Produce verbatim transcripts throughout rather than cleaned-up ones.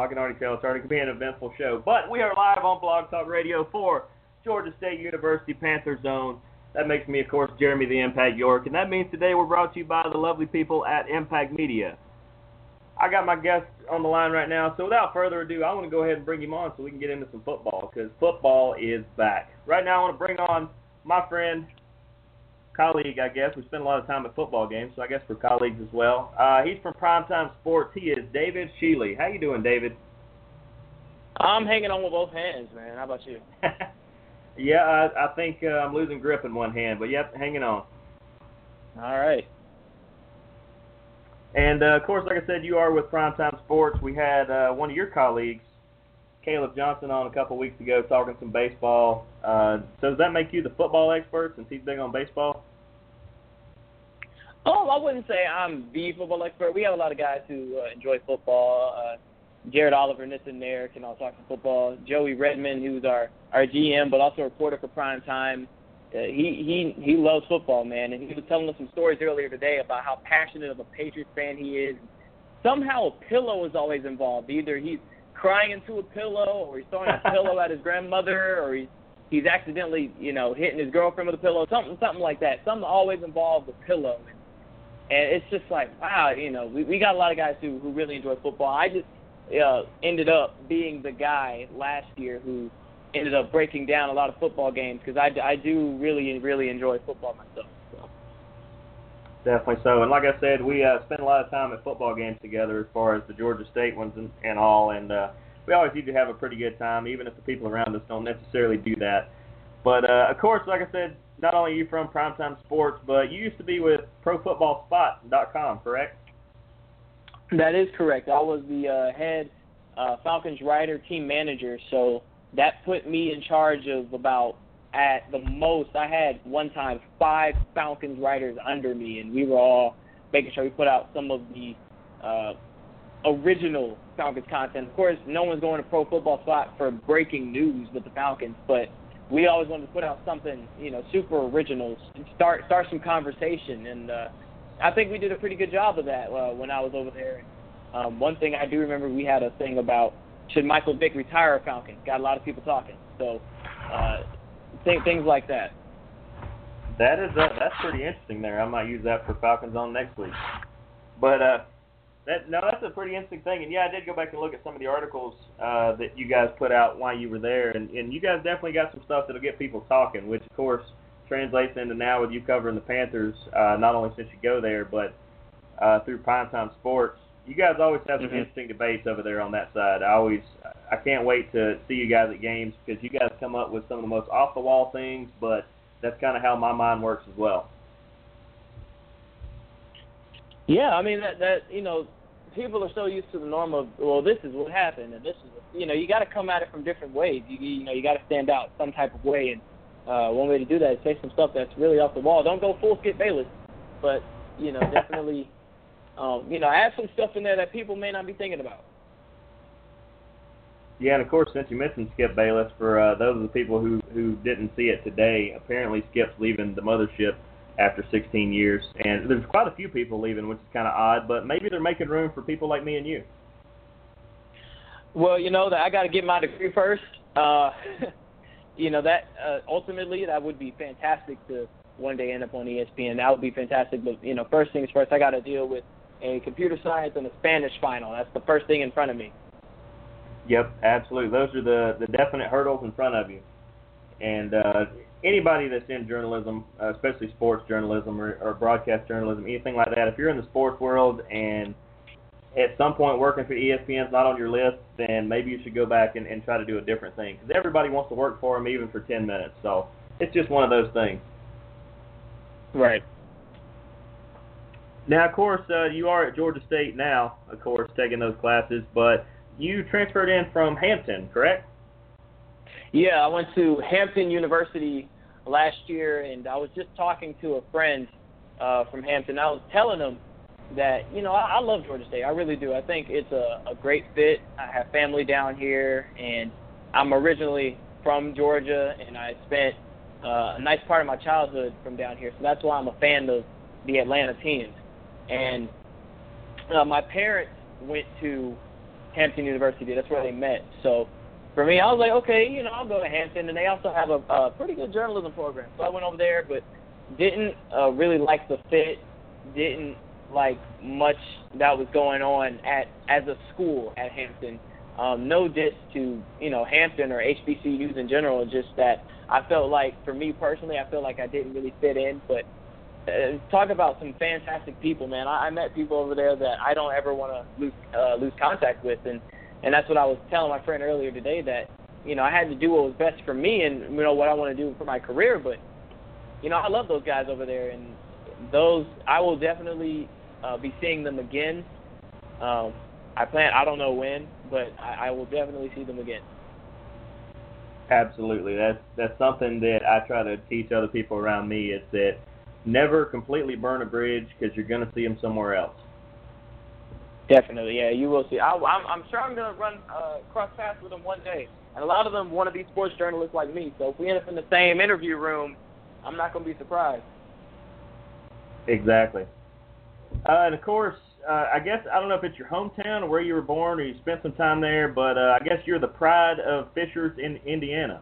I can already tell it's already going to be an eventful show. But we are live on Blog Talk Radio for Georgia State University Panther Zone. That makes me, of course, Jeremy the Impact York. And that means today we're brought to you by the lovely people at Impact Media. I got my guest on the line right now, so without further ado, I want to go ahead and bring him on so we can get into some football, because football is back. Right now I want to bring on my friend, colleague, I guess. We spend a lot of time at football games, so I guess we're colleagues as well. Uh, he's from Primetime Sports. He is David Sheely. How you doing, David? I'm hanging on with both hands, man. How about you? yeah, I, I think uh, I'm losing grip in one hand, but yep, hanging on. All right. And, uh, of course, like I said, you are with Primetime Sports. We had uh, one of your colleagues, Caleb Johnson, on a couple weeks ago talking some baseball. Uh, so does that make you the football expert since he's big on baseball? Oh, I wouldn't say I'm the football expert. We have a lot of guys who uh, enjoy football. Uh, Jared Oliver, and this and there can all talk some football. Joey Redmond, who's our, our G M, but also a reporter for Primetime. Uh, he, he, he loves football, man, and he was telling us some stories earlier today about how passionate of a Patriots fan he is. Somehow a pillow is always involved. Either he's crying into a pillow, or he's throwing a pillow at his grandmother, or he's he's accidentally, you know, hitting his girlfriend with a pillow, something something like that. Something always involved with pillow. And, and it's just like, wow, you know, we, we got a lot of guys who, who really enjoy football. I just uh, ended up being the guy last year who ended up breaking down a lot of football games because I, I do really, really enjoy football myself. So. Definitely so. And like I said, we uh, spend a lot of time at football games together as far as the Georgia State ones and, and all, and uh, we always need to have a pretty good time, even if the people around us don't necessarily do that. But, uh, of course, like I said, not only are you from Primetime Sports, but you used to be with pro football spot dot com, correct? That is correct. I was the uh, head uh, Falcons writer, team manager, so that put me in charge of about, at the most, I had one time five Falcons writers under me, and we were all making sure we put out some of the uh, original Falcons content. Of course, no one's going to Pro Football Spot for breaking news with the Falcons, but we always wanted to put out something, you know, super original, start start some conversation, and uh, I think we did a pretty good job of that uh, when I was over there. Um, one thing I do remember, we had a thing about should Michael Vick retire a Falcon? Got a lot of people talking, so uh, th- things like that. That is uh, that's pretty interesting there. I might use that for Falcons on next week. But uh, that no, that's a pretty interesting thing. And yeah, I did go back and look at some of the articles uh, that you guys put out while you were there, and, and you guys definitely got some stuff that'll get people talking, which of course translates into now with you covering the Panthers, uh, not only since you go there, but uh, through Primetime Sports. You guys always have some mm-hmm. interesting debates over there on that side. I always, I can't wait to see you guys at games because you guys come up with some of the most off-the-wall things, but that's kind of how my mind works as well. Yeah, I mean, that, that you know, people are so used to the norm of, well, this is what happened, and this is, you know, you got to come at it from different ways. You, you know, you got to stand out some type of way, and uh, one way to do that is say some stuff that's really off the wall. Don't go full Skip Bayless, but, you know, definitely, um, you know, add some stuff in there that people may not be thinking about. Yeah, and of course, since you mentioned Skip Bayless, for uh, those of the people who, who didn't see it today, apparently Skip's leaving the mothership after sixteen years, and there's quite a few people leaving, which is kind of odd, but maybe they're making room for people like me and you. Well, you know, that I got to get my degree first. Uh, you know, that uh, ultimately that would be fantastic to one day end up on E S P N. That would be fantastic, but, you know, first things first, I got to deal with a computer science and a Spanish final. That's the first thing in front of me. Yep, absolutely. Those are the, the definite hurdles in front of you. And uh, anybody that's in journalism, uh, especially sports journalism or, or broadcast journalism, anything like that, if you're in the sports world and at some point working for E S P N is not on your list, then maybe you should go back and, and try to do a different thing. Because everybody wants to work for them even for ten minutes. So it's just one of those things. Right. Now, of course, uh, you are at Georgia State now, of course, taking those classes, but you transferred in from Hampton, correct? Yeah, I went to Hampton University last year, and I was just talking to a friend uh, from Hampton. I was telling him that, you know, I, I love Georgia State. I really do. I think it's a, a great fit. I have family down here, and I'm originally from Georgia, and I spent uh, a nice part of my childhood from down here. So that's why I'm a fan of the Atlanta teams. And uh, my parents went to Hampton University. That's where they met. So for me, I was like, okay, you know, I'll go to Hampton, and they also have a, a pretty good journalism program. So I went over there, but didn't uh, really like the fit, didn't like much that was going on at as a school at Hampton. Um, no diss to, you know, Hampton or H B C Us in general, just that I felt like, for me personally, I feel like I didn't really fit in. But uh, talk about some fantastic people, man. I, I met people over there that I don't ever want to lose uh, lose contact with, and, and that's what I was telling my friend earlier today, that, you know, I had to do what was best for me and, you know, what I want to do for my career. But, you know, I love those guys over there, and those, I will definitely uh, be seeing them again. Um, I plan, I don't know when, but I, I will definitely see them again. Absolutely. That's that's something that I try to teach other people around me, is that never completely burn a bridge, because you're going to see them somewhere else. Definitely, yeah, you will see. I, I'm, I'm sure I'm going to run uh, cross paths with them one day. And a lot of them want to be sports journalists like me. So if we end up in the same interview room, I'm not going to be surprised. Exactly. Uh, and, of course, uh, I guess, I don't know if it's your hometown or where you were born or you spent some time there, but uh, I guess you're the pride of Fishers in Indiana.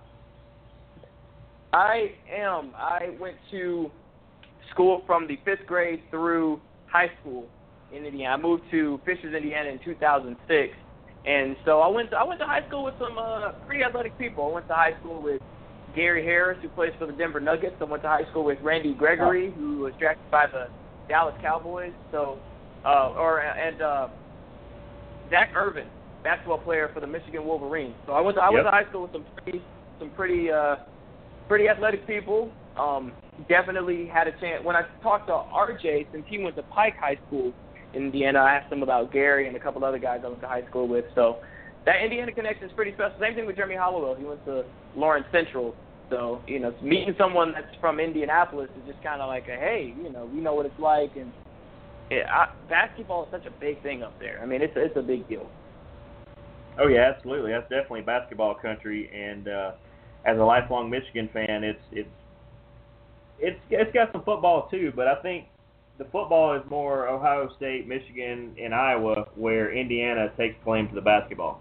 I am. I went to school from the fifth grade through high school in Indiana. I moved to Fishers, Indiana in two thousand six. And so I went to, I went to high school with some uh, pretty athletic people. I went to high school with Gary Harris, who plays for the Denver Nuggets. I went to high school with Randy Gregory, oh. who was drafted by the Dallas Cowboys. So, uh, or and uh, Zach Irvin, basketball player for the Michigan Wolverines. So I went to I went yep. to high school with some pretty some pretty uh, pretty athletic people. Um, definitely had a chance. When I talked to R J, since he went to Pike High School in Indiana, I asked him about Gary and a couple other guys I went to high school with. So that Indiana connection is pretty special. Same thing with Jeremy Hollowell. He went to Lawrence Central. So, you know, meeting someone that's from Indianapolis is just kind of like a, hey, you know, we know what it's like. And it, I, basketball is such a big thing up there. I mean, it's, it's a big deal. Oh, yeah, absolutely. That's definitely basketball country. And uh, as a lifelong Michigan fan, it's it's it's it's got some football too, but I think the football is more Ohio State, Michigan, and Iowa, where Indiana takes claim to the basketball.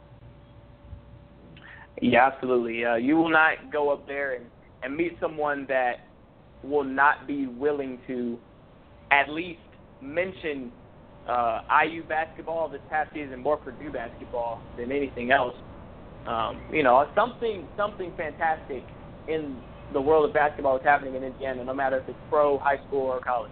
Yeah, absolutely. Uh, you will not go up there and, and meet someone that will not be willing to at least mention uh, I U basketball this past season, more Purdue basketball than anything else. Um, you know, something something fantastic in the world of basketball is happening in Indiana, no matter if it's pro, high school, or college.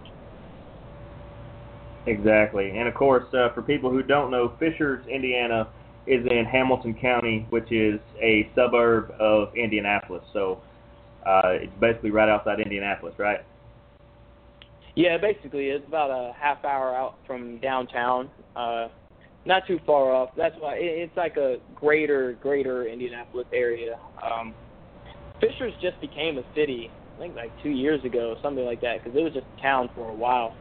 Exactly. And, of course, uh, for people who don't know, Fishers, Indiana, is in Hamilton County, which is a suburb of Indianapolis. So uh, it's basically right outside Indianapolis, right? Yeah, basically. It's about a half hour out from downtown. Uh, not too far off. That's why it, it's like a greater, greater Indianapolis area. Um, Fishers just became a city, I think like two years ago, something like that, because it was just a town for a while.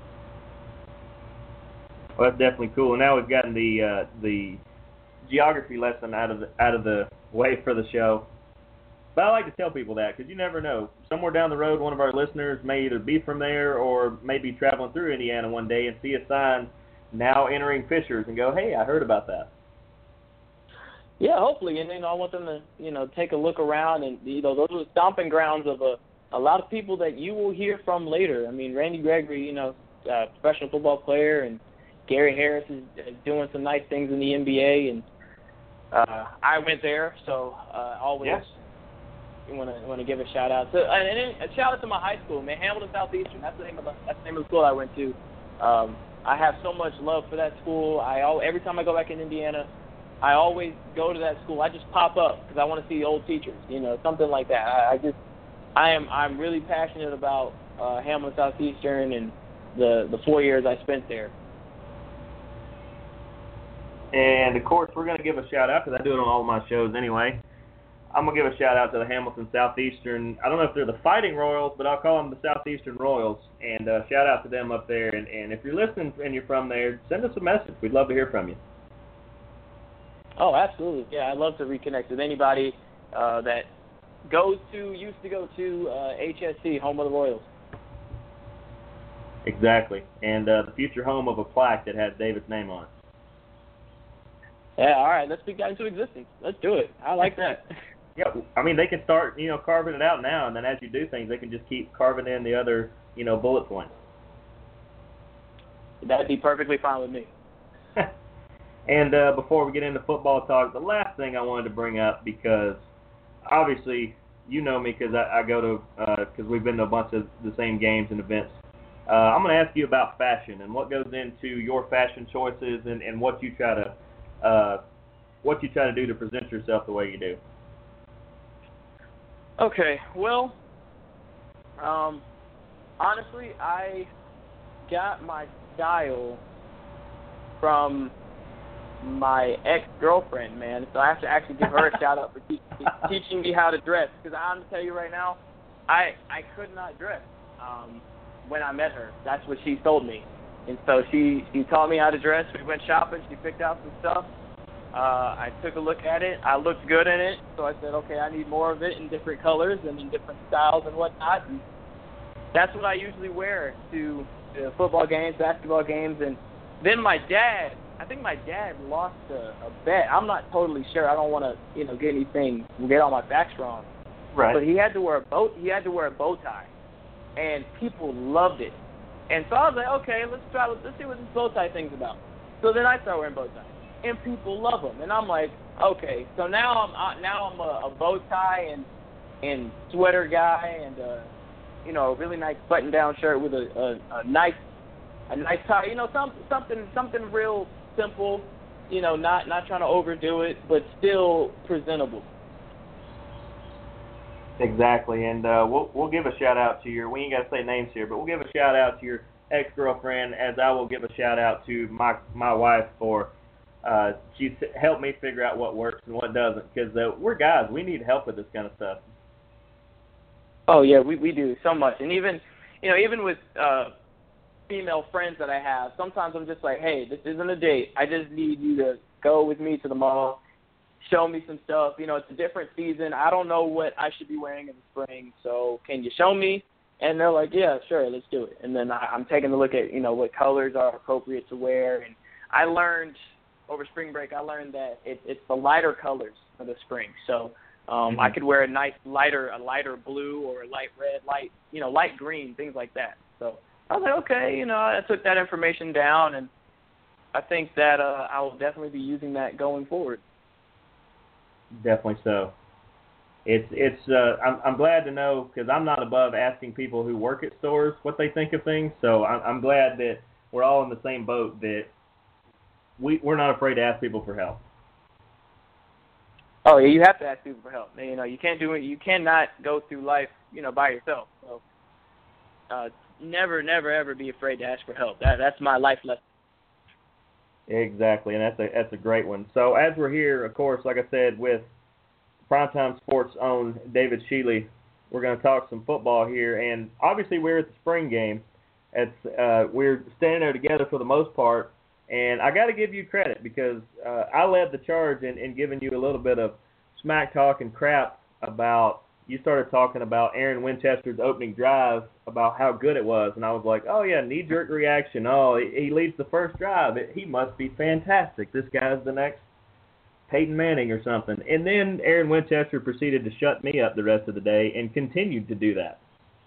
Well, that's definitely cool. Now we've gotten the uh, the geography lesson out of the, out of the way for the show. But I like to tell people that, because you never know. Somewhere down the road, one of our listeners may either be from there or may be traveling through Indiana one day and see a sign now entering Fishers and go, hey, I heard about that. Yeah, hopefully. And, you know, I want them to, you know, take a look around. And, you know, those are the stomping grounds of a, a lot of people that you will hear from later. I mean, Randy Gregory, you know, uh, professional football player, and Gary Harris is, is doing some nice things in the N B A. And uh, I went there, so uh, always yes. you want to want to give a shout out. So, and, and a shout out to my high school, man, Hamilton Southeastern. That's the name of the that's the name of the school I went to. Um, I have so much love for that school. I every time I go back in Indiana, I always go to that school. I just pop up because I want to see old teachers, you know, something like that. I, I just, I am, I'm really passionate about uh, Hamilton Southeastern and the the four years I spent there. And, of course, we're going to give a shout-out, because I do it on all of my shows anyway. I'm going to give a shout-out to the Hamilton Southeastern. I don't know if they're the Fighting Royals, but I'll call them the Southeastern Royals. And uh, shout-out to them up there. And, and if you're listening and you're from there, send us a message. We'd love to hear from you. Oh, absolutely. Yeah, I'd love to reconnect with anybody uh, that goes to, used to go to uh, H S C, home of the Royals. Exactly. And uh, the future home of a plaque that has David's name on it. Yeah, all right, let's speak that into existence. Let's do it. I like that. Yeah, I mean, they can start, you know, carving it out now, and then as you do things, they can just keep carving in the other, you know, bullet points. That'd be perfectly fine with me. And uh, before we get into football talk, the last thing I wanted to bring up, because obviously you know me because I, I go to, because uh, we've been to a bunch of the same games and events. Uh, I'm going to ask you about fashion and what goes into your fashion choices and, and what you try to uh, what you try to do to present yourself the way you do. Okay, well, um, honestly, I got my style from my ex-girlfriend, man. So I have to actually give her a shout-out for te- teaching me how to dress. Because I'm going to tell you right now, I I could not dress um, when I met her. That's what she told me. And so she, she taught me how to dress. We went shopping. She picked out some stuff. Uh, I took a look at it. I looked good in it. So I said, okay, I need more of it in different colors and in different styles and whatnot. And that's what I usually wear to uh, football games, basketball games. And then my dad, I think my dad lost a, a bet. I'm not totally sure. I don't want to, you know, get anything, get all my facts wrong. Right. But he had to wear a bow. He had to wear a bow tie, and people loved it. And so I was like, okay, let's try. Let's see what this bow tie thing's about. So then I started wearing bow ties, and people love them. And I'm like, okay, so now I'm uh, now I'm a, a bow tie and and sweater guy, and uh, you know, a really nice button-down shirt with a, a, a nice a nice tie. You know, some, something something real simple, you know, not not trying to overdo it, but still presentable. Exactly, and uh, we'll we'll give a shout out to your. We ain't got to say names here, but we'll give a shout out to your ex-girlfriend, as I will give a shout out to my my wife for uh, she's helped me figure out what works and what doesn't. Because uh, we're guys, we need help with this kind of stuff. Oh yeah, we we do so much, and even you know even with uh, female friends that I have, sometimes I'm just like, hey, this isn't a date. I just need you to go with me to the mall, show me some stuff. You know, it's a different season. I don't know what I should be wearing in the spring, so can you show me? And they're like, yeah, sure, let's do it. And then I, I'm taking a look at, you know, what colors are appropriate to wear. And I learned over spring break, I learned that it, it's the lighter colors for the spring. So um, mm-hmm. I could wear a nice lighter, a lighter blue or a light red, light, you know, light green, things like that. So I was like, okay, you know, I took that information down, and I think that uh, I will definitely be using that going forward. Definitely so. It's it's. Uh, I'm I'm glad to know, because I'm not above asking people who work at stores what they think of things. So I'm, I'm glad that we're all in the same boat, that we we're not afraid to ask people for help. Oh yeah, you have to ask people for help. You know, you can't do it. You cannot go through life, you know, by yourself. So uh, never, never, ever be afraid to ask for help. That that's my life lesson. Exactly, and that's a that's a great one. So as we're here, of course, like I said, with Primetime Sports' own David Shealy, we're going to talk some football here. And obviously we're at the spring game. It's, uh, we're standing there together for the most part. And I got to give you credit, because uh, I led the charge in, in giving you a little bit of smack talk and crap about, you started talking about Aaron Winchester's opening drive, about how good it was. And I was like, oh, yeah, knee-jerk reaction. Oh, he, he leads the first drive. It, he must be fantastic. This guy's the next Peyton Manning or something. And then Aaron Winchester proceeded to shut me up the rest of the day and continued to do that.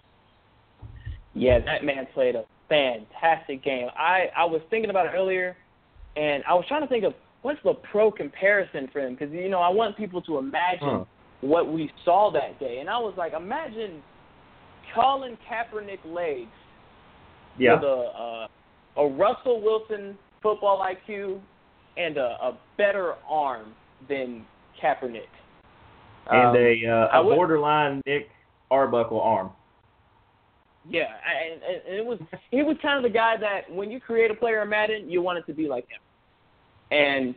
Yeah, that man played a fantastic game. I, I was thinking about it earlier, and I was trying to think of what's the pro comparison for him, because, you know, I want people to imagine huh. what we saw that day. And I was like, imagine Colin Kaepernick legs yeah. with a, uh, a Russell Wilson football I Q and a, a better arm than Kaepernick. And um, a, uh, a would, borderline Nick Arbuckle arm. Yeah, and, and it was he was kind of the guy that when you create a player in Madden, you want it to be like him. And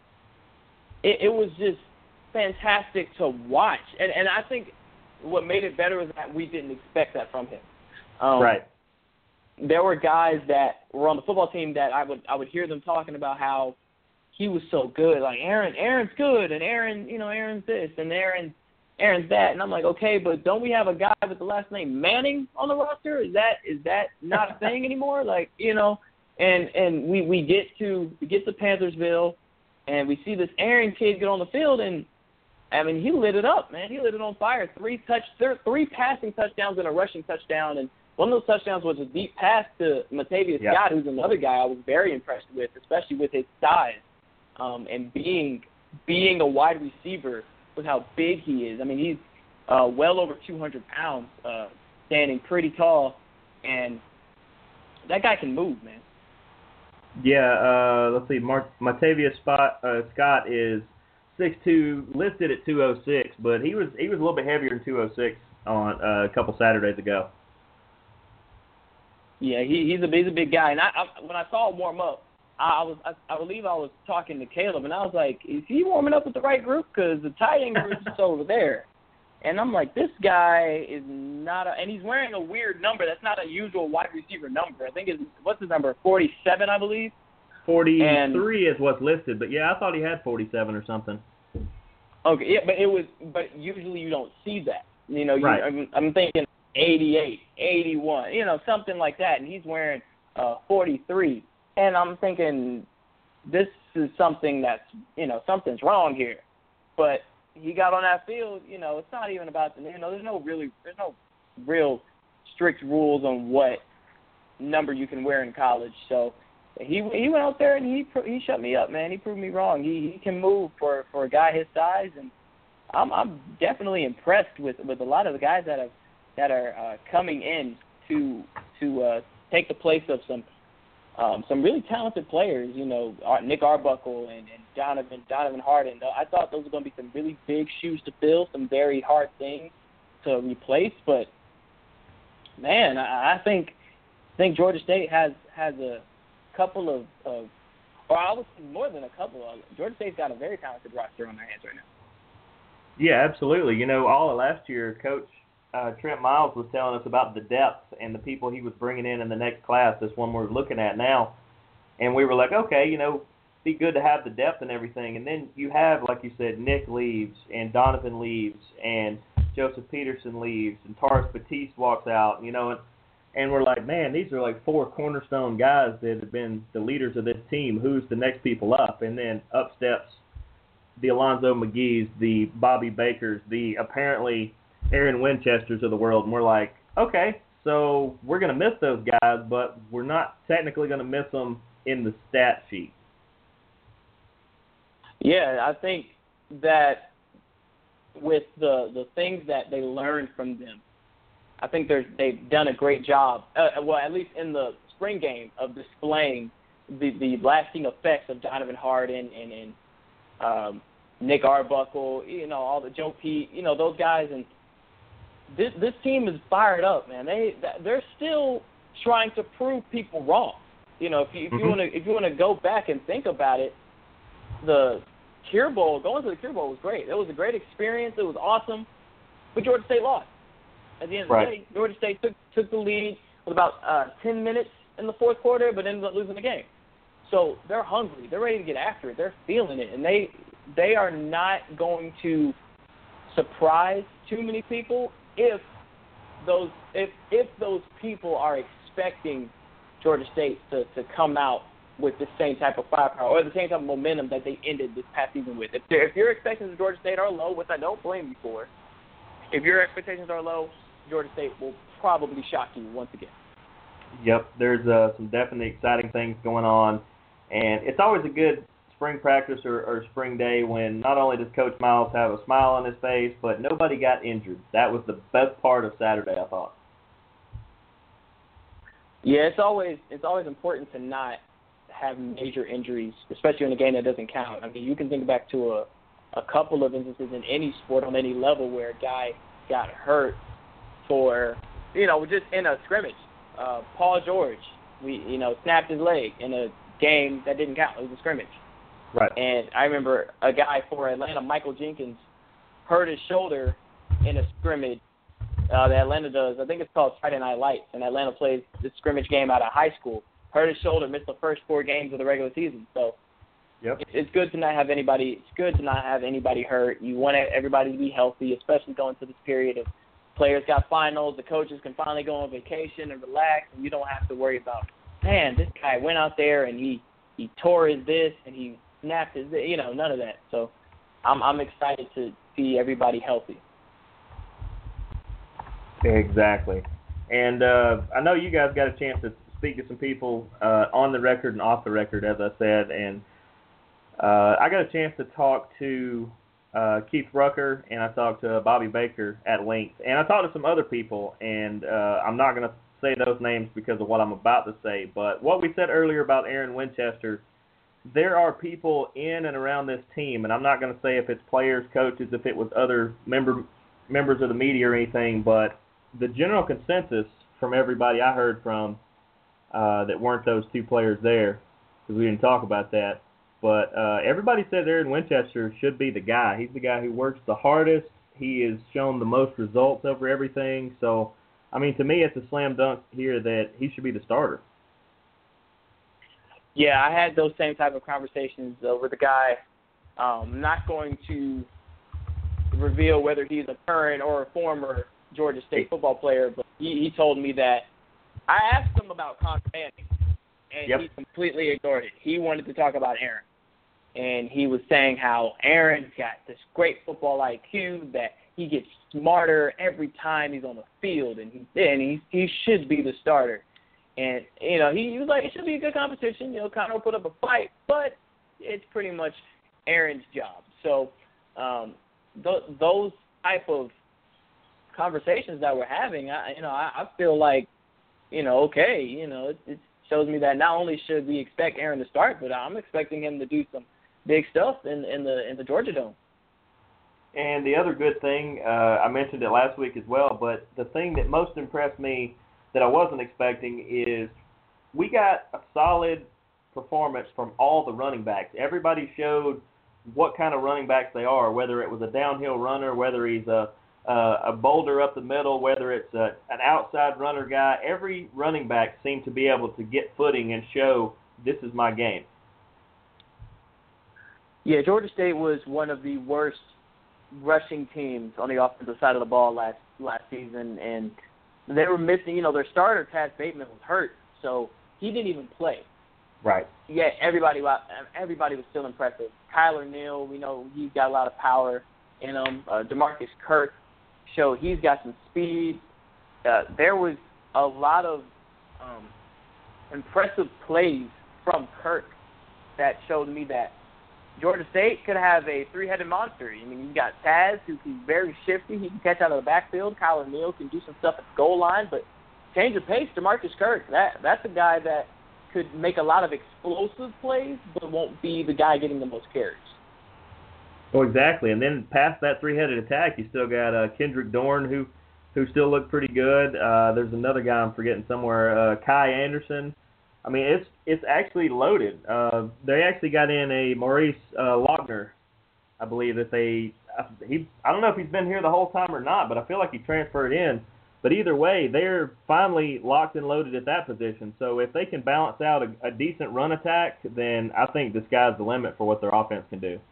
it, it was just fantastic to watch. And, and I think what made it better was that we didn't expect that from him. Um, right. There were guys that were on the football team that I would I would hear them talking about how he was so good. Like, Aaron, Aaron's good, and Aaron, you know, Aaron's this, and Aaron, Aaron's that. And I'm like, okay, but don't we have a guy with the last name Manning on the roster? Is that is that not a thing anymore? Like, you know, and and we, we get to we get to Panthersville, And we see this Aaron kid get on the field, and, I mean, he lit it up, man. He lit it on fire. Three touch, three passing touchdowns and a rushing touchdown, and one of those touchdowns was a deep pass to Matavius yeah. Scott, who's another guy I was very impressed with, especially with his size um, and being being a wide receiver with how big he is. I mean, he's uh, well over two hundred pounds, uh, standing pretty tall, and that guy can move, man. Yeah, uh, let's see. Mark, Matavius Spot, uh, Scott is six two, listed at two oh six, but he was he was a little bit heavier than two oh six on uh, a couple Saturdays ago. Yeah, he, he's a he's a big guy, and I, I when I saw him warm up, I, I was I, I believe I was talking to Caleb, and I was like, is he warming up with the right group? Because the tight end group is over there, and I'm like, this guy is not, a, and he's wearing a weird number. That's not a usual wide receiver number. I think it's what's his number, forty-seven, I believe. forty-three and, is what's listed, but yeah, I thought he had forty-seven or something. Okay, yeah, but it was, but usually you don't see that. You know, you, right. I'm, I'm thinking eighty-eight, eighty-one, you know, something like that, and he's wearing uh, forty-three, and I'm thinking this is something that's, you know, something's wrong here. But he got on that field, you know, it's not even about the, you know, there's no really, there's no real strict rules on what number you can wear in college. So he he went out there and he he shut me up, man. He proved me wrong. He he can move for, for a guy his size, and I'm I'm definitely impressed with, with a lot of the guys that have that are uh, coming in to to uh, take the place of some um, some really talented players. You know, Nick Arbuckle and, and Donovan Donovan Harden. I thought those were going to be some really big shoes to fill, some very hard things to replace. But man, I, I think I think Georgia State has has a couple of, of or I would say more than a couple of. Georgia State's got a very talented roster on their hands right now. Yeah, absolutely. You know, all of last year, Coach uh, Trent Miles was telling us about the depth and the people he was bringing in in the next class, this one we're looking at now. And we were like, okay, you know, be good to have the depth and everything. And then you have, like you said, Nick leaves and Donovan leaves and Joseph Peterson leaves and Taurus Batiste walks out, you know, and, and we're like, man, these are like four cornerstone guys that have been the leaders of this team. Who's the next people up? And then up steps the Alonzo McGee's, the Bobby Bakers, the apparently Aaron Winchesters of the world. And we're like, okay, so we're going to miss those guys, but we're not technically going to miss them in the stat sheet. Yeah, I think that with the the things that they learned from them, I think they're, they've done a great job, uh, well, at least in the spring game, of displaying the, the lasting effects of Donovan Harden and, and um, Nick Arbuckle, you know, all the Joe Pete, you know, those guys. And this this team is fired up, man. They they're still trying to prove people wrong. You know, if you if you mm-hmm. want to if you want to go back and think about it, the Cure Bowl, going to the Cure Bowl was great. It was a great experience. It was awesome, but Georgia State lost. At the end of right. the day, Georgia State took took the lead with about uh, ten minutes in the fourth quarter, but ended up losing the game. So they're hungry. They're ready to get after it. They're feeling it, and they they are not going to surprise too many people if those if if those people are expecting Georgia State to, to come out with the same type of firepower or the same type of momentum that they ended this past season with. If, if your expectations of Georgia State are low, which I don't blame you for, if your expectations are low, Georgia State will probably shock you once again. Yep, there's uh, some definitely exciting things going on, and it's always a good spring practice or, or spring day when not only does Coach Miles have a smile on his face, but nobody got injured. That was the best part of Saturday, I thought. Yeah, it's always it's always important to not have major injuries, especially in a game that doesn't count. I mean, you can think back to a, a couple of instances in any sport on any level where a guy got hurt for, you know, just in a scrimmage. Uh, Paul George, we you know, snapped his leg in a game that didn't count. It was a scrimmage. Right. And I remember a guy for Atlanta, Michael Jenkins, hurt his shoulder in a scrimmage uh, that Atlanta does. I think it's called Friday Night Lights, and Atlanta plays this scrimmage game out of high school. Hurt his shoulder, missed the first four games of the regular season. So yep. it's, it's good to not have anybody. It's good to not have anybody hurt. You want everybody to be healthy, especially going through this period of players got finals. The coaches can finally go on vacation and relax, and you don't have to worry about, man, this guy went out there and he he tore his this and he snapped his, you know, none of that. So I'm I'm excited to see everybody healthy. Exactly. And uh, I know you guys got a chance to speak to some people uh, on the record and off the record, as I said, and uh, I got a chance to talk to uh, Keith Rucker, and I talked to Bobby Baker at length, and I talked to some other people, and uh, I'm not going to say those names because of what I'm about to say, but what we said earlier about Aaron Winchester, there are people in and around this team, and I'm not going to say if it's players, coaches, if it was other member members of the media or anything, but the general consensus from everybody I heard from uh, that weren't those two players there, because we didn't talk about that, but uh, everybody said Aaron Winchester should be the guy. He's the guy who works the hardest. He has shown the most results over everything. So, I mean, to me, it's a slam dunk here that he should be the starter. Yeah, I had those same type of conversations uh, with a guy. Um, I'm not going to reveal whether he's a current or a former Georgia State football player, but he, he told me that I asked him about Connor Manning, and yep. he completely ignored it. He wanted to talk about Aaron, and he was saying how Aaron's got this great football I Q, that he gets smarter every time he's on the field, and he and he he should be the starter. And you know, he, he was like, it should be a good competition. You know, Connor will put up a fight, but it's pretty much Aaron's job. So um, th- those type of conversations that we're having, I, you know, I, I feel like, you know, okay, you know, it, it shows me that not only should we expect Aaron to start, but I'm expecting him to do some big stuff in, in the in the Georgia Dome. And the other good thing, uh, I mentioned it last week as well, but the thing that most impressed me that I wasn't expecting is we got a solid performance from all the running backs. Everybody showed what kind of running backs they are, whether it was a downhill runner, whether he's a Uh, a boulder up the middle, whether it's a, an outside runner guy. Every running back seemed to be able to get footing and show this is my game. Yeah, Georgia State was one of the worst rushing teams on the offensive side of the ball last last season, and they were missing, you know, their starter, Taz Bateman, was hurt, so he didn't even play. Right. Yeah, everybody, everybody was still impressive. Kyler Neal, we know he's got a lot of power in him. Uh, DeMarcus Kirk showed he's got some speed. Uh, there was a lot of um, impressive plays from Kirk that showed me that Georgia State could have a three-headed monster. I mean, you've got Taz, who's very shifty. He can catch out of the backfield. Kyler Neal can do some stuff at the goal line, but change of pace, DeMarcus Kirk, that that's a guy that could make a lot of explosive plays, but won't be the guy getting the most carries. Well, exactly. And then past that three-headed attack, you still got uh, Kendrick Dorn, who who still looked pretty good. Uh, there's another guy I'm forgetting somewhere, uh, Kai Anderson. I mean, it's it's actually loaded. Uh, they actually got in a Maurice uh, Lochner, I believe that they he I don't know if he's been here the whole time or not, but I feel like he transferred in. But either way, they're finally locked and loaded at that position. So if they can balance out a, a decent run attack, then I think the sky's the limit for what their offense can do.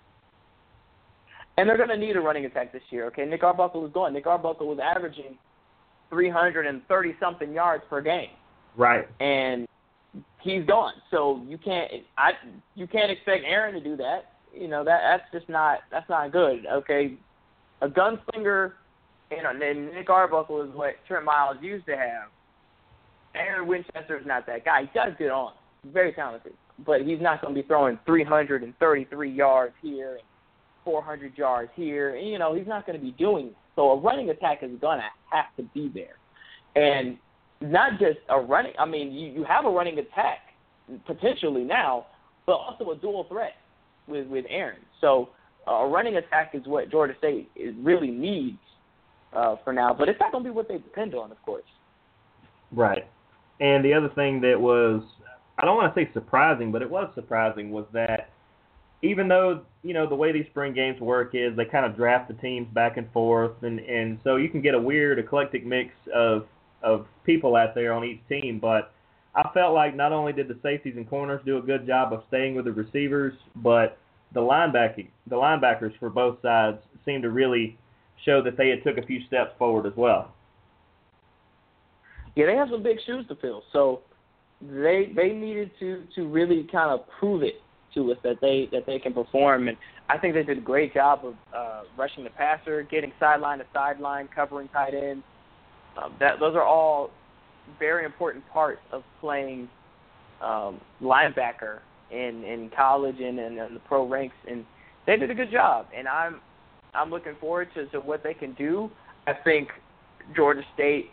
And they're going to need a running attack this year, okay? Nick Arbuckle was gone. Nick Arbuckle was averaging three hundred thirty-something yards per game. Right. And he's gone. So you can't I you can't expect Aaron to do that. You know, that that's just not that's not good, okay? A gunslinger, you know, and Nick Arbuckle is what Trent Miles used to have. Aaron Winchester is not that guy. He does get on. He's very talented. But he's not going to be throwing three hundred thirty-three yards here and four hundred yards here. And, you know, he's not going to be doing that. So a running attack is going to have to be there. And not just a running – I mean, you, you have a running attack potentially now, but also a dual threat with, with Aaron. So uh, a running attack is what Georgia State is, really needs uh, for now. But it's not going to be what they depend on, of course. Right. And the other thing that was – I don't want to say surprising, but it was surprising was that even though, you know, the way these spring games work is they kind of draft the teams back and forth, and, and so you can get a weird eclectic mix of of people out there on each team, but I felt like not only did the safeties and corners do a good job of staying with the receivers, but the linebacking, the linebackers for both sides seemed to really show that they had took a few steps forward as well. Yeah, they have some big shoes to fill, so they they needed to, to really kind of prove it to us that they that they can perform. And I think they did a great job of uh, rushing the passer, getting sideline to sideline, covering tight ends. Um, that those are all very important parts of playing um, linebacker in, in college and in, in the pro ranks, and they did a good job. And I'm I'm looking forward to, to what they can do. I think Georgia State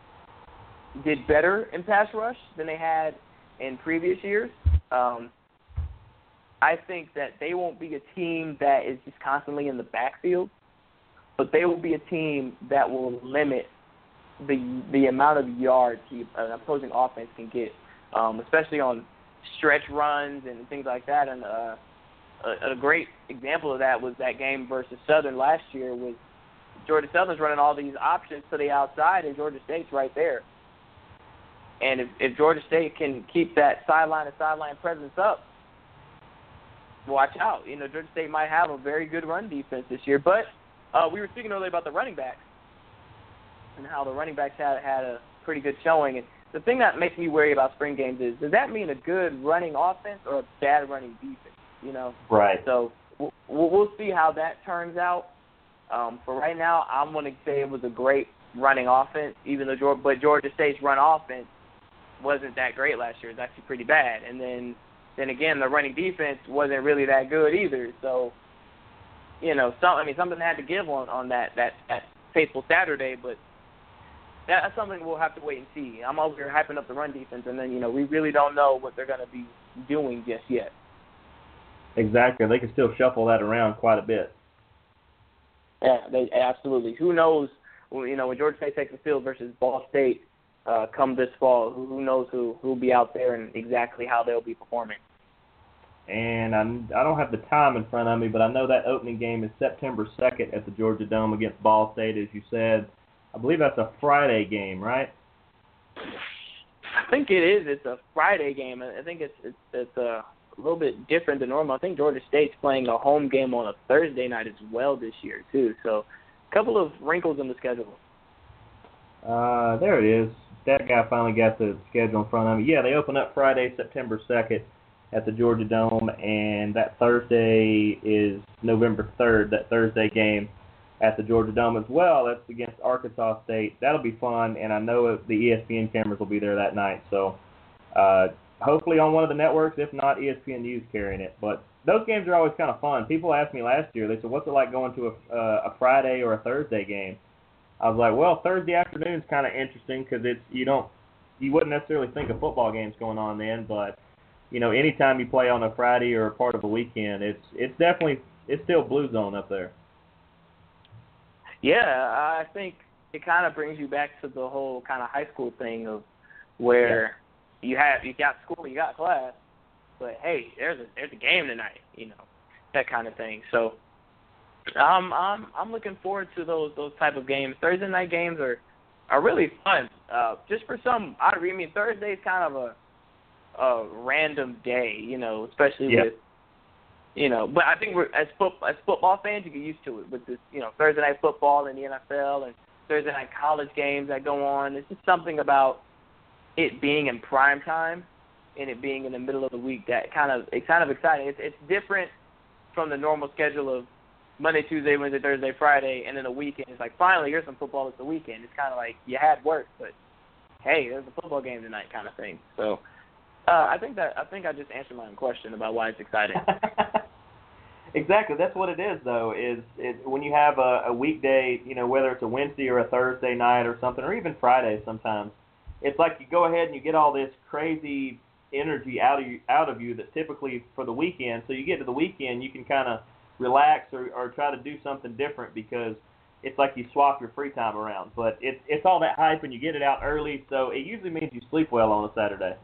did better in pass rush than they had in previous years. Um, I think that they won't be a team that is just constantly in the backfield, but they will be a team that will limit the the amount of yards he, an opposing offense can get, um, especially on stretch runs and things like that. And uh, a, a great example of that was that game versus Southern last year. Was Georgia Southern's running all these options to the outside, and Georgia State's right there. And if, if Georgia State can keep that sideline to sideline presence up, watch out. You know, Georgia State might have a very good run defense this year. But uh, we were speaking earlier about the running backs and how the running backs had had a pretty good showing. And the thing that makes me worry about spring games is, does that mean a good running offense or a bad running defense? You know, right. So we'll, we'll see how that turns out. Um, for right now, I'm going to say it was a great running offense, even though Georgia, but Georgia State's run offense wasn't that great last year. It's actually pretty bad. And then, then again, the running defense wasn't really that good either. So, you know, some, I mean, something had to give on, on that, that, that fateful Saturday, but that's something we'll have to wait and see. I'm over here hyping up the run defense, and then, you know, we really don't know what they're going to be doing just yet. Exactly. They can still shuffle that around quite a bit. Yeah, they absolutely. Who knows, you know, when Georgia State takes the field versus Ball State uh, come this fall, who knows who who will be out there and exactly how they'll be performing. And I'm, I don't have the time in front of me, but I know that opening game is September second at the Georgia Dome against Ball State, as you said. I believe that's a Friday game, right? I think it is. It's a Friday game. I think it's it's, it's a little bit different than normal. I think Georgia State's playing a home game on a Thursday night as well this year, too. So a couple of wrinkles in the schedule. Uh, there it is. That guy finally got the schedule in front of me. Yeah, they open up Friday, September second at the Georgia Dome, and that Thursday is November third, that Thursday game at the Georgia Dome as well. That's against Arkansas State. That'll be fun, and I know the E S P N cameras will be there that night. So uh, hopefully on one of the networks, if not E S P N News carrying it. But those games are always kind of fun. People asked me last year, they said, what's it like going to a, uh, a Friday or a Thursday game? I was like, well, Thursday afternoon's kind of interesting because it's you don't you wouldn't necessarily think of football games going on then, but you know, anytime you play on a Friday or a part of a weekend, it's it's definitely it's still blue zone up there. Yeah, I think it kind of brings you back to the whole kind of high school thing of where yeah. you have you got school, you got class, but hey, there's a there's a game tonight, you know, that kind of thing. So um, I'm I'm looking forward to those those type of games. Thursday night games are are really fun. Uh, just for some, I mean, Thursday is kind of a a random day, you know, especially yep. with. You know, but I think we're, as foot, as football fans, you get used to it with this, you know, Thursday night football in the N F L and Thursday night college games that go on. It's just something about it being in prime time and it being in the middle of the week that kind of it's kind of exciting. It's it's different from the normal schedule of Monday, Tuesday, Wednesday, Thursday, Friday, and then the weekend. It's like finally here's some football at the weekend. It's kind of like you had work, but hey, there's a football game tonight, kind of thing. So. Uh, I think that I think I just answered my own question about why it's exciting. Exactly, that's what it is, though. Is is when you have a, a weekday, you know, whether it's a Wednesday or a Thursday night or something, or even Friday sometimes. It's like you go ahead and you get all this crazy energy out of you, out of you that's typically for the weekend. So you get to the weekend, you can kind of relax or, or try to do something different because it's like you swap your free time around. But it's it's all that hype and you get it out early, so it usually means you sleep well on a Saturday.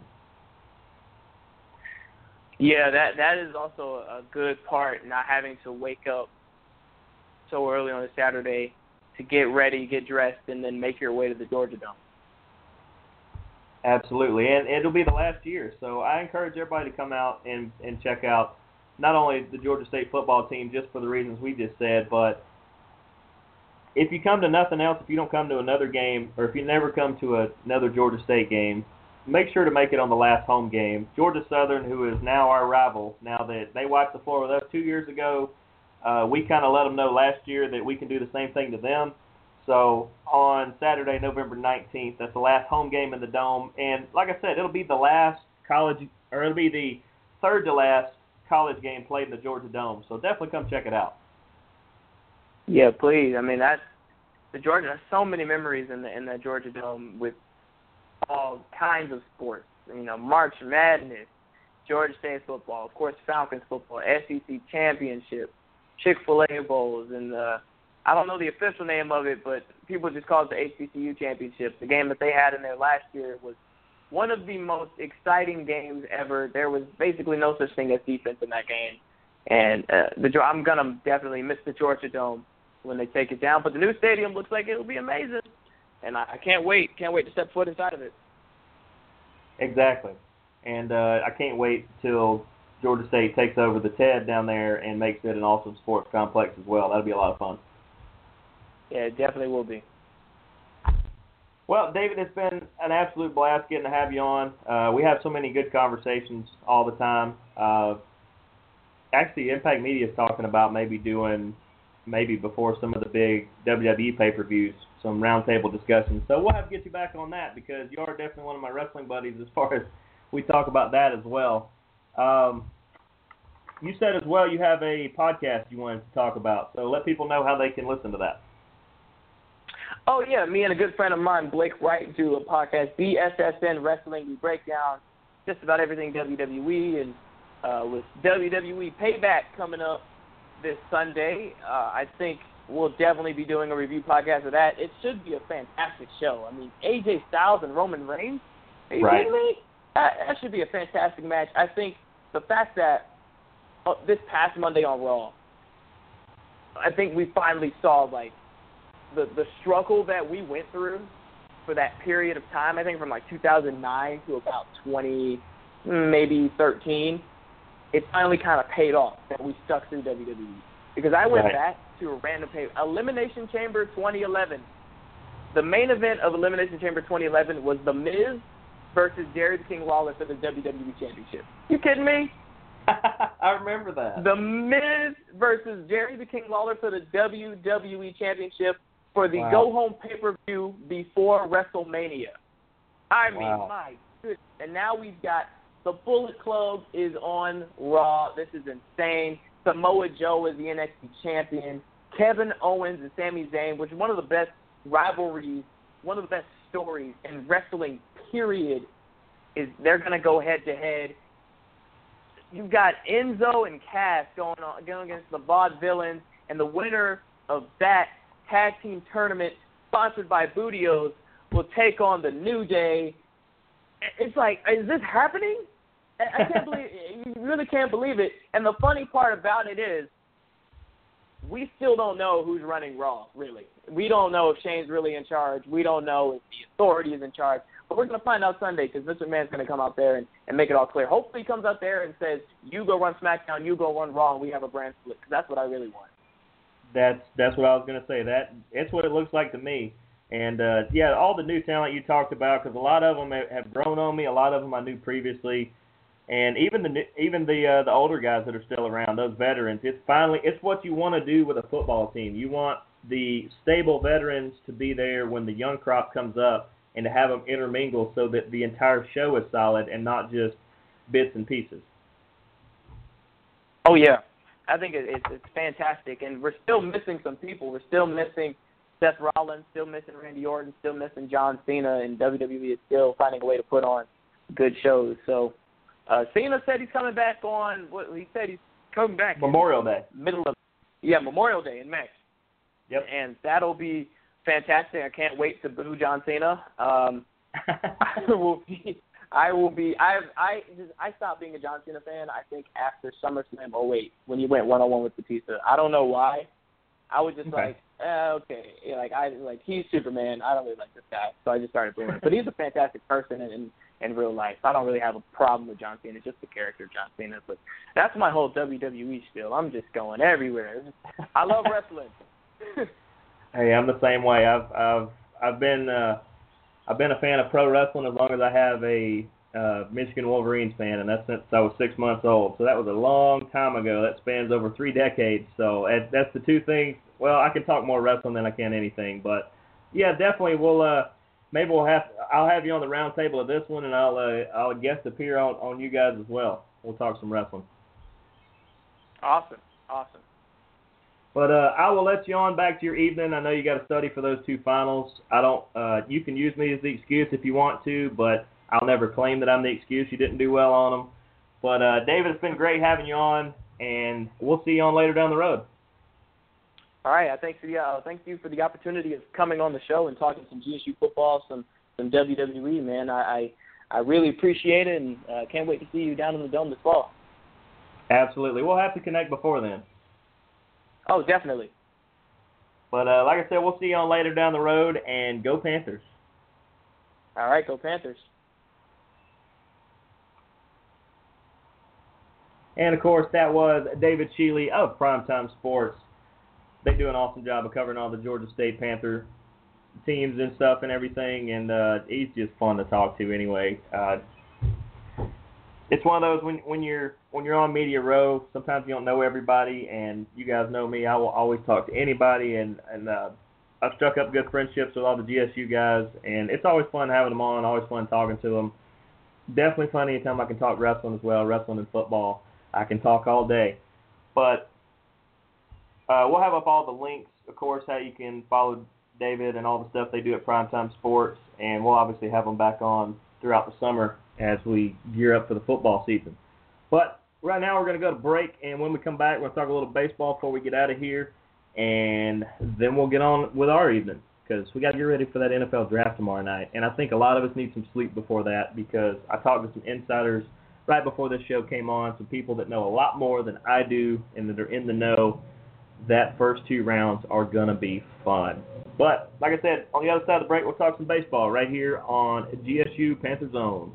Yeah, that that is also a good part, not having to wake up so early on a Saturday to get ready, get dressed, and then make your way to the Georgia Dome. Absolutely, and it'll be the last year, so I encourage everybody to come out and, and check out not only the Georgia State football team just for the reasons we just said, but if you come to nothing else, if you don't come to another game, or if you never come to a, another Georgia State game, make sure to make it on the last home game. Georgia Southern, who is now our rival, now that they wiped the floor with us two years ago, uh, we kind of let them know last year that we can do the same thing to them. So on Saturday, November nineteenth, that's the last home game in the Dome. And like I said, it'll be the last college, or it'll be the third to last college game played in the Georgia Dome. So definitely come check it out. Yeah, please. I mean, that's the Georgia. There's so many memories in the in the Georgia Dome with all kinds of sports. You know, March Madness, Georgia State football, of course, Falcons football, S E C championship, Chick-fil-A bowls, and the I don't know the official name of it, but people just call it the H B C U championship. The game that they had in there last year was one of the most exciting games ever. There was basically no such thing as defense in that game. And uh, the I'm going to definitely miss the Georgia Dome when they take it down. But the new stadium looks like it'll be amazing. And I, I can't wait. Can't wait to step foot inside of it. Exactly. And uh, I can't wait till Georgia State takes over the T E D down there and makes it an awesome sports complex as well. That'll be a lot of fun. Yeah, it definitely will be. Well, David, it's been an absolute blast getting to have you on. Uh, we have so many good conversations all the time. Uh, actually, Impact Media is talking about maybe doing, maybe before some of the big W W E pay-per-views, some roundtable discussions. So we'll have to get you back on that because you are definitely one of my wrestling buddies as far as we talk about that as well. Um, you said as well you have a podcast you wanted to talk about, so let people know how they can listen to that. Oh, yeah, me and a good friend of mine, Blake Wright, do a podcast, B S S N Wrestling. We break down just about everything W W E, and uh, with W W E Payback coming up this Sunday, uh, I think we'll definitely be doing a review podcast of that. It should be a fantastic show. I mean, A J Styles and Roman Reigns, are you right. kidding me? That, that should be a fantastic match. I think the fact that uh, this past Monday on Raw, I think we finally saw, like, the the struggle that we went through for that period of time, I think from like two thousand nine to about twenty, maybe thirteen, it finally kind of paid off that we stuck through W W E. Because I went right. back to a random pay Elimination Chamber twenty eleven. The main event of Elimination Chamber twenty eleven was The Miz versus Jerry the King Lawler for the W W E Championship. You kidding me? I remember that. The Miz versus Jerry the King Lawler for the W W E Championship for the wow. go-home pay-per-view before WrestleMania. I mean, wow. my goodness. And now we've got the Bullet Club is on Raw. This is insane. Samoa Joe is the N X T champion. Kevin Owens and Sami Zayn, which is one of the best rivalries, one of the best stories in wrestling, period, is they're going to go head-to-head. You've got Enzo and Cass going on going against the Vaudevillains, and the winner of that tag team tournament sponsored by Bootios will take on the New Day. It's like, is this happening? I can't believe you really can't believe it. And the funny part about it is we still don't know who's running Raw, really. We don't know if Shane's really in charge. We don't know if the Authority is in charge. But we're going to find out Sunday because Mister McMahon's going to come out there and, and make it all clear. Hopefully he comes out there and says, you go run SmackDown, you go run Raw, and we have a brand split because that's what I really want. That's that's what I was going to say. That it's what it looks like to me. And, uh, yeah, all the new talent you talked about, because a lot of them have grown on me. A lot of them I knew previously. And even the even the uh, the older guys that are still around, those veterans, it's finally it's what you want to do with a football team. You want the stable veterans to be there when the young crop comes up and to have them intermingle so that the entire show is solid and not just bits and pieces. Oh, yeah. I think it, it's, it's fantastic, and we're still missing some people. We're still missing Seth Rollins, still missing Randy Orton, still missing John Cena, and W W E is still finding a way to put on good shows. So uh, Cena said he's coming back on, what he said he's coming back. Memorial Day. Middle of, yeah, Memorial Day in May. Yep. And that'll be fantastic. I can't wait to boo John Cena. Um, I will be... I will be. I I just, I stopped being a John Cena fan. I think after SummerSlam oh eight when he went one on one with Batista. I don't know why. I was just okay. like, eh, okay, yeah, like I like he's Superman. I don't really like this guy, so I just started booing him. But he's a fantastic person in, in in real life. I don't really have a problem with John Cena. It's just the character of John Cena. But that's my whole W W E spiel. I'm just going everywhere. I love wrestling. Hey, I'm the same way. I've I've I've been. Uh, I've been a fan of pro wrestling as long as I have a uh, Michigan Wolverines fan, and that's since I was six months old. So that was a long time ago. That spans over three decades. So uh, that's the two things. Well, I can talk more wrestling than I can anything, but yeah, definitely we'll uh, maybe we'll have I'll have you on the round table of this one, and I'll uh, I'll guest appear on on you guys as well. We'll talk some wrestling. Awesome, awesome. But uh, I will let you on back to your evening. I know you got to study for those two finals. I don't. Uh, you can use me as the excuse if you want to, but I'll never claim that I'm the excuse. You didn't do well on them. But uh, David, it's been great having you on, and we'll see you on later down the road. All right. I thank you. Uh, thank you for the opportunity of coming on the show and talking some G S U football, some some W W E. Man, I I, I really appreciate it, and uh, can't wait to see you down in the Dome this fall. Absolutely. We'll have to connect before then. Oh, definitely. But uh, like I said, we'll see you on later down the road, and go Panthers. All right, go Panthers. And, of course, that was David Shealy of Primetime Sports. They do an awesome job of covering all the Georgia State Panther teams and stuff and everything, and uh, he's just fun to talk to anyway. Uh, it's one of those when when you're when you're on Media Row, sometimes you don't know everybody, and you guys know me. I will always talk to anybody, and and uh, I've struck up good friendships with all the G S U guys, and it's always fun having them on. Always fun talking to them. Definitely fun anytime I can talk wrestling as well, wrestling and football. I can talk all day, but uh, we'll have up all the links, of course, how you can follow David and all the stuff they do at Primetime Sports, and we'll obviously have them back on throughout the summer as we gear up for the football season. But right now we're going to go to break, and when we come back, we're going to talk a little baseball before we get out of here, and then we'll get on with our evening because we got to get ready for that N F L draft tomorrow night, and I think a lot of us need some sleep before that because I talked to some insiders right before this show came on, some people that know a lot more than I do and that are in the know. That first two rounds are going to be fun. But, like I said, on the other side of the break, we'll talk some baseball right here on G S U Panther Zone.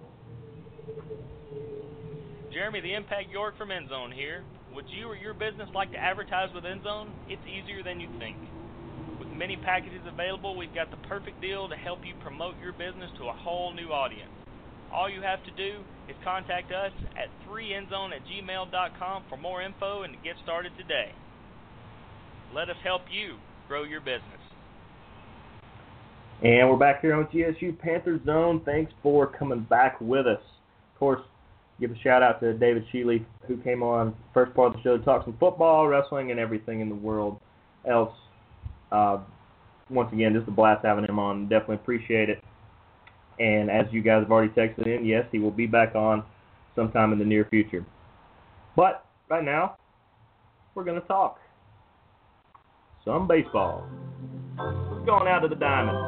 Jeremy, the Impact York from Endzone here. Would you or your business like to advertise with Endzone? It's easier than you think. With many packages available, we've got the perfect deal to help you promote your business to a whole new audience. All you have to do is contact us at three endzone at gmail dot com for more info and to get started today. Let us help you grow your business. And we're back here on G S U Panther Zone. Thanks for coming back with us. Of course, give a shout out to David Shealy, who came on first part of the show to talk some football, wrestling, and everything in the world else. Uh, once again, just a blast having him on. Definitely appreciate it. And as you guys have already texted in, yes, he will be back on sometime in the near future. But right now, we're going to talk some baseball. Let's go on out to the diamond.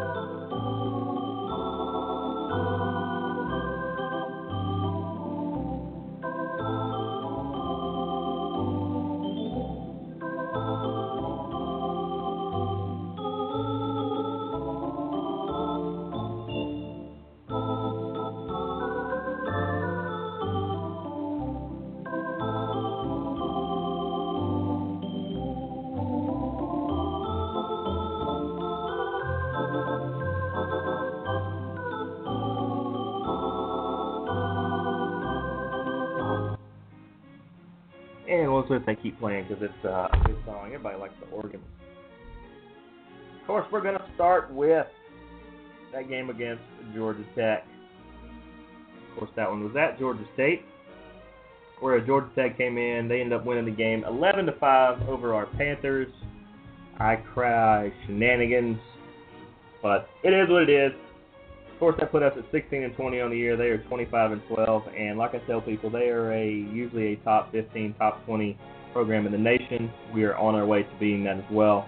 And we'll see if they keep playing because it's uh, a good song. Everybody likes the organ. Of course, we're going to start with that game against Georgia Tech. Of course, that one was at Georgia State, where Georgia Tech came in. They ended up winning the game eleven to five over our Panthers. I cry shenanigans, but it is what it is. Of course, that put us at sixteen and twenty on the year. They are twenty-five and twelve, and like I tell people, they are a usually a top fifteen, top twenty program in the nation. We are on our way to being that as well.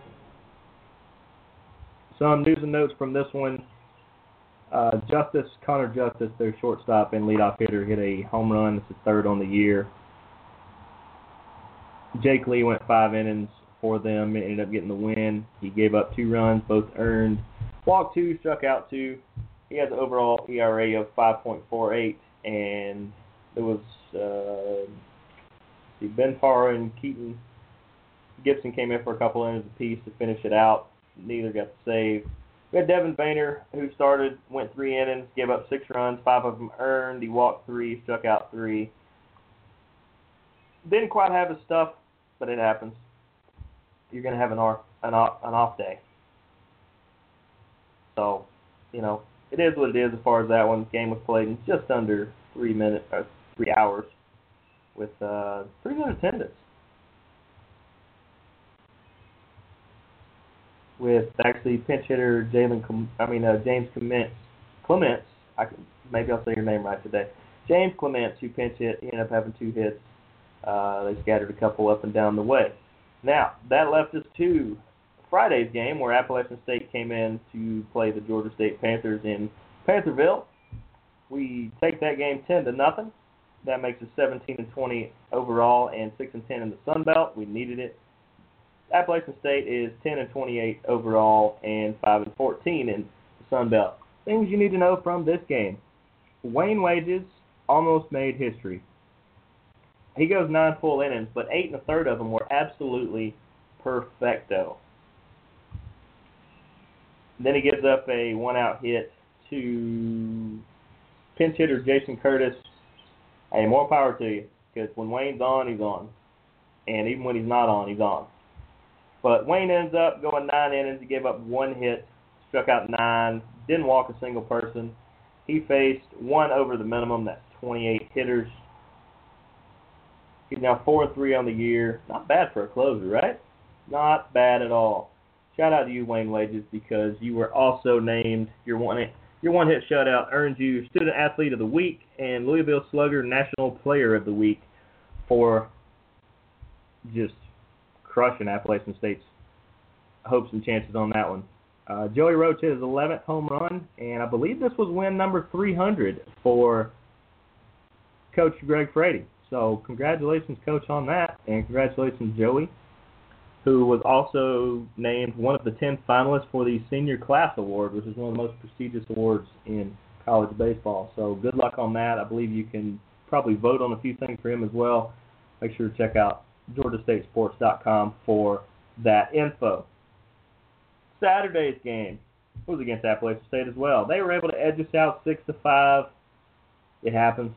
Some news and notes from this one. Uh, Justice, Connor Justice, their shortstop and leadoff hitter, hit a home run. It's his third on the year. Jake Lee went five innings for them and ended up getting the win. He gave up two runs, both earned. Walked two, struck out two. He has an overall E R A of five point four eight, and it was uh, see Ben Parra and Keaton Gibson came in for a couple innings apiece to finish it out. Neither got the save. We had Devin Boehner, who started, went three innings, gave up six runs, five of them earned. He walked three, struck out three. Didn't quite have his stuff, but it happens. You're going to have an off, an, off, an off day. So, you know, it is what it is as far as that one. The game was played in just under three minutes, or three hours, with uh, pretty good attendance. With actually pinch hitter Jalen, I mean uh, James Clements. Clements, I can, maybe I'll say your name right today. James Clements, who pinch hit, he ended up having two hits. Uh, they scattered a couple up and down the way. Now that left us to Friday's game, where Appalachian State came in to play the Georgia State Panthers in Pantherville. We take that game ten to nothing. That makes us seventeen and twenty overall and six and ten in the Sun Belt. We needed it. Appalachian State is ten and twenty-eight overall and five and fourteen in the Sun Belt. Things you need to know from this game. Wayne Wages almost made history. He goes nine full innings, but eight and a third of them were absolutely perfecto. Then he gives up a one-out hit to pinch hitter Jason Curtis. Hey, more power to you, because when Wayne's on, he's on. And even when he's not on, he's on. But Wayne ends up going nine innings. He gave up one hit, struck out nine, didn't walk a single person. He faced one over the minimum. That's twenty-eight hitters. He's now four and three on the year. Not bad for a closer, right? Not bad at all. Shout out to you, Wayne Wages, because you were also named your one your one hit shutout earned you Student Athlete of the Week and Louisville Slugger National Player of the Week for just crushing Appalachian State's hopes and chances on that one. Uh, Joey Roach hit his eleventh home run, and I believe this was win number three hundred for Coach Greg Frady. So congratulations, Coach, on that, and congratulations, Joey, who was also named one of the ten finalists for the Senior Class Award, which is one of the most prestigious awards in college baseball. So good luck on that. I believe you can probably vote on a few things for him as well. Make sure to check out Georgia State Sports dot com for that info. Saturday's game was against Appalachian State as well. They were able to edge us out six to five. It happens.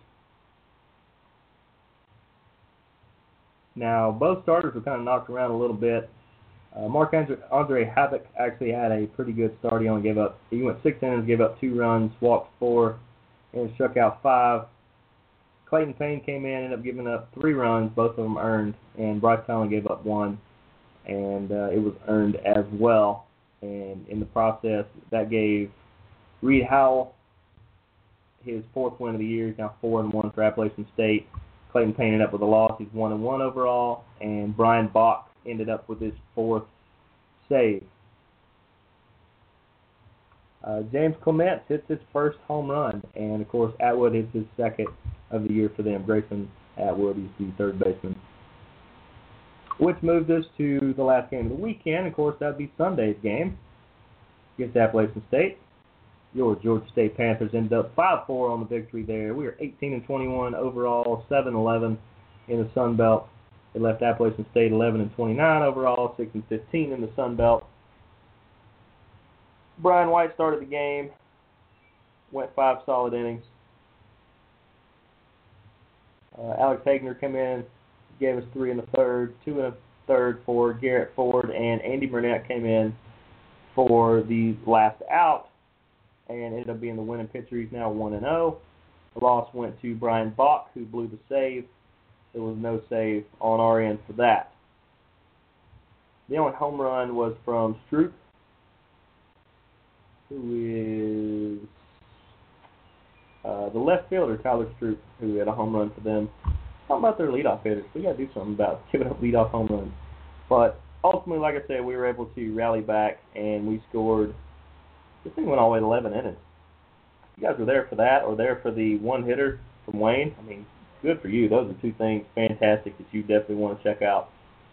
Now, both starters were kind of knocked around a little bit. Uh, Mark Andre, Andre Havoc actually had a pretty good start. He only gave up, he went six innings, gave up two runs, walked four, and struck out five. Clayton Payne came in, ended up giving up three runs, both of them earned, and Bryce Fallon gave up one, and uh, it was earned as well. And in the process, that gave Reed Howell his fourth win of the year. He's now four and one for Appalachian State. Clayton Payne ended up with a loss. He's one and one overall, and Brian Bach ended up with his fourth save. Uh, James Clements hits his first home run, and of course Atwood hits his second of the year for them. Grayson Atwood, he's the third baseman. Which moves us to the last game of the weekend. Of course, that would be Sunday's game against Appalachian State. Your Georgia State Panthers ended up five four on the victory there. We were eighteen and twenty-one overall, seven eleven in the Sun Belt. It left Appalachian State eleven and twenty-nine overall, six and fifteen in the Sun Belt. Brian White started the game, went five solid innings. Uh, Alex Hagner came in, gave us three in the third, two in the third for Garrett Ford, and Andy Burnett came in for the last out and ended up being the winning pitcher. He's now one and oh. The loss went to Brian Bach, who blew the save. There was no save on our end for that. The only home run was from Stroop, who is uh, the left fielder, Tyler Stroop, who had a home run for them. Talking about their leadoff hitters. We got to do something about giving up leadoff home runs. But ultimately, like I said, we were able to rally back, and we scored. This thing went all the way to eleven innings. You guys were there for that, or there for the one hitter from Wayne. I mean, good for you. Those are two things fantastic that you definitely want to check out.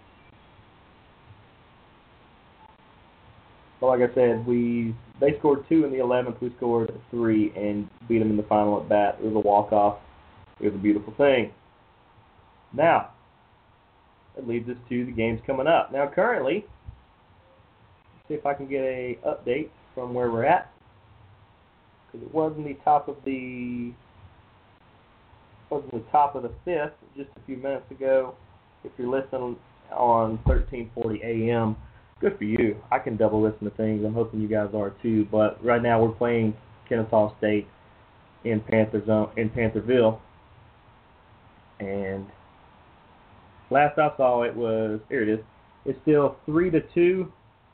But like I said, we they scored two in the eleventh. We scored three and beat them in the final at bat. It was a walk-off. It was a beautiful thing. Now, that leads us to the games coming up. Now, currently, let's see if I can get a update from where we're at. Because it was in the top of the was in the top of the fifth just a few minutes ago. If you're listening on thirteen forty A M, good for you. I can double listen to things. I'm hoping you guys are too. But right now we're playing Kennesaw State in Panther zone in Pantherville, and last I saw it was here it is. It's still three to two.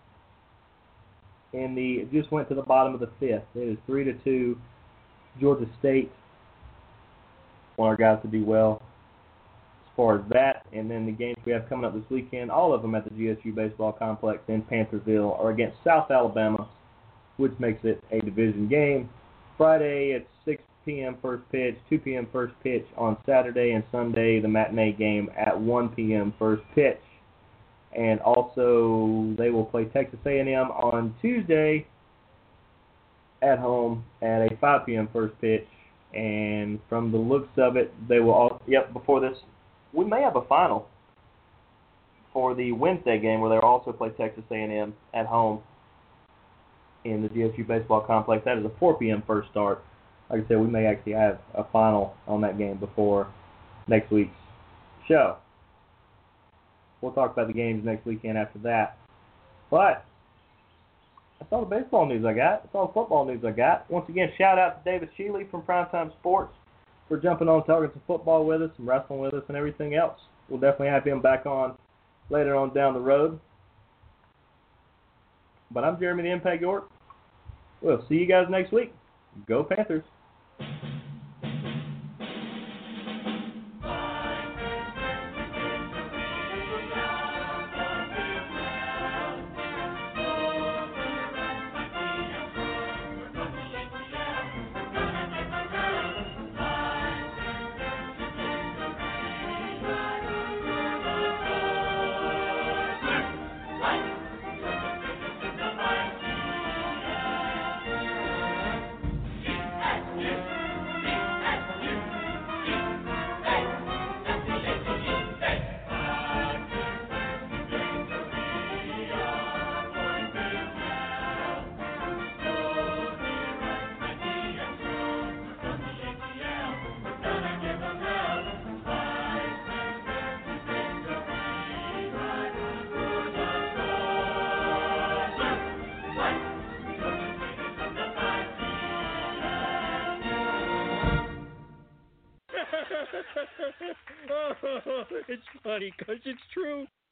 And the it just went to the bottom of the fifth. It is three to two. Georgia State want our guys to do well as far as that. And then the games we have coming up this weekend, all of them at the G S U Baseball Complex in Pantherville, are against South Alabama, which makes it a division game. Friday at six p.m. first pitch, two p.m. first pitch on Saturday, and Sunday the matinee game at one p.m. first pitch. And also, they will play Texas A and M on Tuesday at home at a five p.m. first pitch. And from the looks of it, they will all, yep, before this, we may have a final for the Wednesday game where they'll also play Texas A and M at home in the G S U Baseball Complex. That is a four p.m. first start. Like I said, we may actually have a final on that game before next week's show. We'll talk about the games next weekend after that. But that's all the baseball news I got. That's all the football news I got. Once again, shout out to David Shealy from Primetime Sports for jumping on, talking some football with us, and wrestling with us, and everything else. We'll definitely have him back on later on down the road. But I'm Jeremy the Impact York. We'll see you guys next week. Go Panthers. Oh, it's funny because it's true.